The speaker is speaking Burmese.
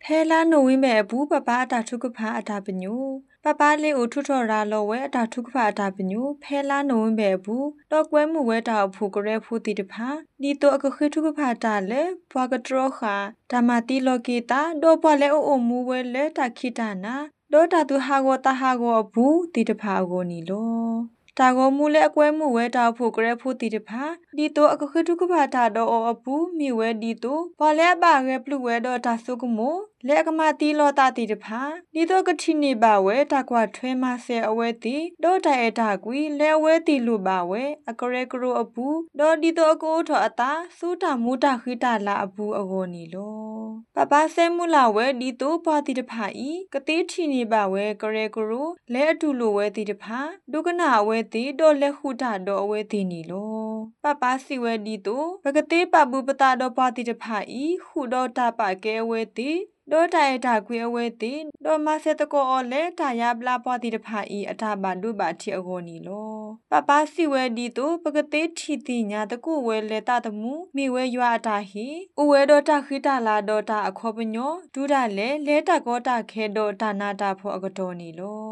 Pela no wime bu papa ta thukapha ata panyu papa le o thuthor ra lo we ata thukapha ata panyu pela no wime bu to kwe mu we ta phu kore phu ti tpha ni to akhe thukapha ta le pwa ka tro kha tamati lo ke ta do pwa le o mu we le ta khita na do ta tu ha go bu ti tpha go ni lo ta go mu le akwe mu we ta phu kore phu ti tpha ni to akhe thukapha ta do o apu mi we di to pwa le ba ge plu we do ta su ko moလေကမာတီလောတာတီတဖာဒီတော့ကတိနေပါဝဲတကွာထွဲမဆဲအဝဲတီဒေါ်တိုင်အတာကွီလဲဝဲတီလူပါဝဲအကရဲကရိုအပူဒေါ်ဒီတော့အကိုထောအတာစူတာမူတာခိတာလာအပူအကိုနီလောပပဆဲမူလာဝဲဒီတော့ပွားတီတဖာဤကတိတိနေပါဝဲကရဲကရိုလဲအတူလိုဝဲတီတဖာဒုကနာအဝဲတီဒေါ်လက်ခုတာဒေါ်အဝဲတီနီလောပပစီဝဲဒီတော့ပကတိပပူပတာဒေါ်ပွားတီတဖာဤခုဒေါ်တာပါကဲဝဲတီဒေါ်တိုင်တာခွေအဝဲတီဒေါ်မဆက်တကောအော်လဲတာရပလာပွားတီတဖာဤအထပါဒုပါတီအကိုနီလောပပစီဝဲဒီတိုပကတိထီတီညာတကုဝဲလဲတာတမှုမိဝဲရွာတာဟီဥဝဲဒေါ်တာခိတာလာဒေါ်တာအခောပညောဒူဒါလဲတာကောတာခဲဒေါ်တာနာတာဖောအကတော်နီလော